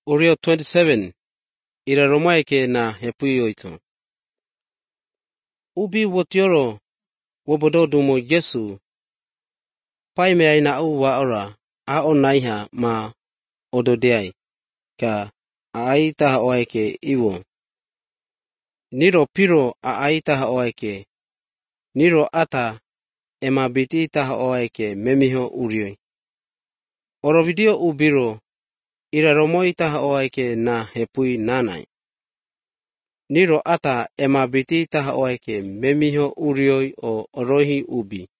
Urio 27 ira Romaike na hepuyoito. Ubi wotioro wobodo dumo Yesu paime aina uwa ora a onaiha ma ododeai ka aita oaike iwo. Niro piro aita oaike. Niro ata ema biti ta oaike memiho urioi. Oro video ubiro ira romoi ta oaike na hepui nanai. Niro ata ema biti ta oaike memiho urioi o orohi ubi.